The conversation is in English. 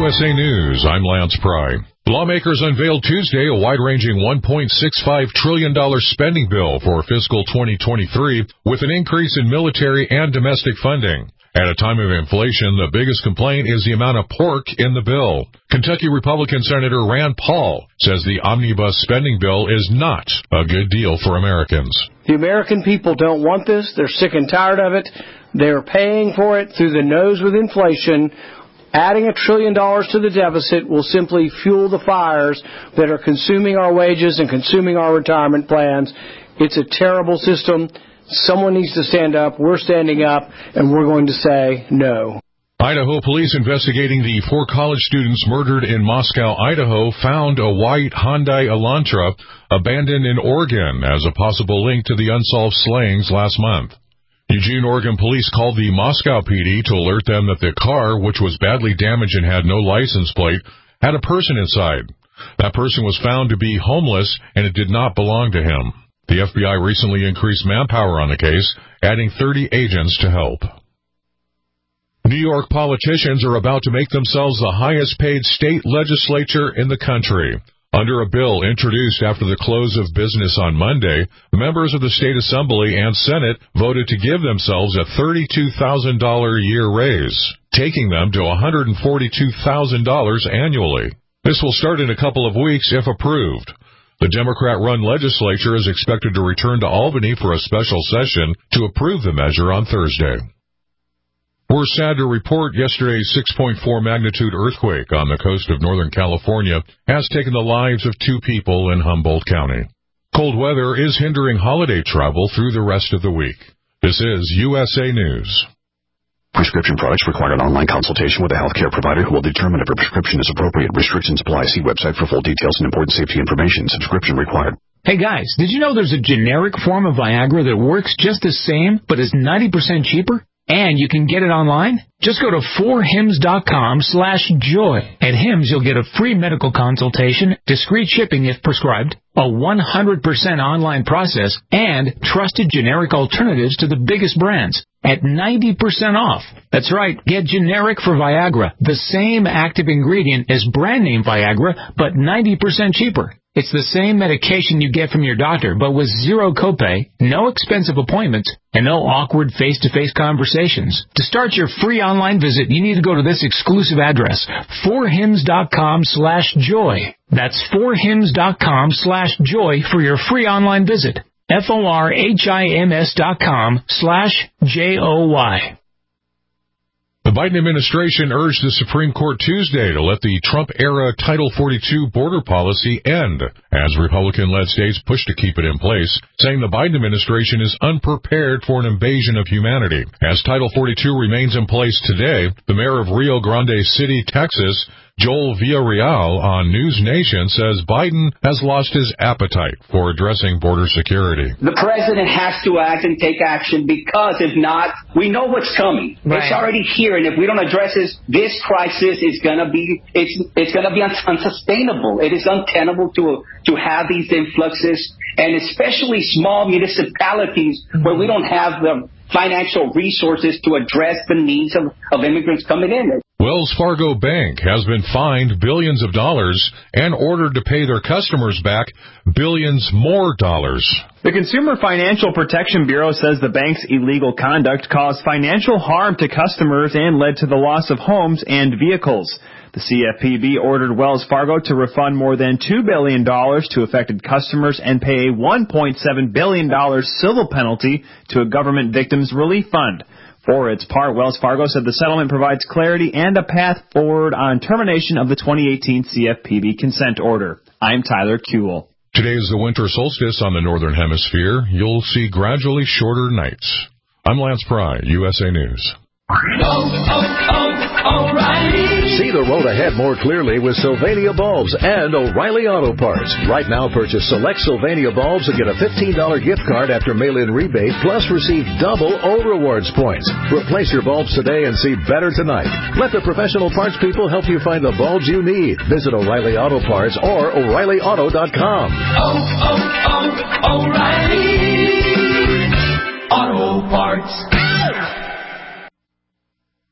USA News, I'm Lance Pry. Lawmakers unveiled Tuesday a wide-ranging $1.65 trillion spending bill for fiscal 2023 with an increase in military and domestic funding. At a time of inflation, the biggest complaint is the amount of pork in the bill. Kentucky Republican Senator Rand Paul says the omnibus spending bill is not a good deal for Americans. The American people don't want this. They're sick and tired of it. They're paying for it through the nose with inflation. Adding $1 trillion to the deficit will simply fuel the fires that are consuming our wages and consuming our retirement plans. It's a terrible system. Someone needs to stand up. We're standing up, and we're going to say no. Idaho police investigating the 4 college students murdered in Moscow, Idaho, found a white Hyundai Elantra abandoned in Oregon as a possible link to the unsolved slayings last month. Eugene, Oregon police called the Moscow PD to alert them that the car, which was badly damaged and had no license plate, had a person inside. That person was found to be homeless, and it did not belong to him. The FBI recently increased manpower on the case, adding 30 agents to help. New York politicians are about to make themselves the highest-paid state legislature in the country. Under a bill introduced after the close of business on Monday, members of the State Assembly and Senate voted to give themselves a $32,000 a year raise, taking them to $142,000 annually. This will start in a couple of weeks if approved. The Democrat-run legislature is expected to return to Albany for a special session to approve the measure on Thursday. We're sad to report yesterday's 6.4 magnitude earthquake on the coast of Northern California has taken the lives of 2 people in Humboldt County. Cold weather is hindering holiday travel through the rest of the week. This is USA News. Prescription products require an online consultation with a healthcare provider who will determine if a prescription is appropriate. Restrictions apply. See website for full details and important safety information. Subscription required. Hey guys, did you know there's a generic form of Viagra that works just the same but is 90% cheaper? And you can get it online? Just go to 4hims.com/joy. At Hims, you'll get a free medical consultation, discreet shipping if prescribed, a 100% online process, and trusted generic alternatives to the biggest brands at 90% off. That's right, get generic for Viagra, the same active ingredient as brand name Viagra, but 90% cheaper. It's the same medication you get from your doctor, but with zero copay, no expensive appointments, and no awkward face-to-face conversations. To start your free online visit, you need to go to this exclusive address, 4hims.com/joy. That's 4hims.com/joy for your free online visit. FORHIMS.com/JOY. The Biden administration urged the Supreme Court Tuesday to let the Trump-era Title 42 border policy end, as Republican-led states push to keep it in place, saying the Biden administration is unprepared for an invasion of humanity. As Title 42 remains in place today, the mayor of Rio Grande City, Texas, Joel Villarreal, on News Nation says Biden has lost his appetite for addressing border security. The president has to act and take action, because if not, we know what's coming. Right. It's already here, and if we don't address this crisis is going to be unsustainable. It is untenable to have these influxes, and especially small municipalities where we don't have the financial resources to address the needs of immigrants coming in. Wells Fargo Bank has been fined billions of dollars and ordered to pay their customers back billions more dollars. The Consumer Financial Protection Bureau says the bank's illegal conduct caused financial harm to customers and led to the loss of homes and vehicles. The CFPB ordered Wells Fargo to refund more than $2 billion to affected customers and pay a $1.7 billion civil penalty to a government victims relief fund. For its part, Wells Fargo said the settlement provides clarity and a path forward on termination of the 2018 CFPB consent order. I'm Tyler Kuehl. Today is the winter solstice on the Northern Hemisphere. You'll see gradually shorter nights. I'm Lance Pry, USA News. O'Reilly. See the road ahead more clearly with Sylvania Bulbs and O'Reilly Auto Parts. Right now, purchase select Sylvania bulbs and get a $15 gift card after mail-in rebate, plus receive double O Rewards points. Replace your bulbs today and see better tonight. Let the professional parts people help you find the bulbs you need. Visit O'Reilly Auto Parts or O'ReillyAuto.com. O'Reilly Auto Parts.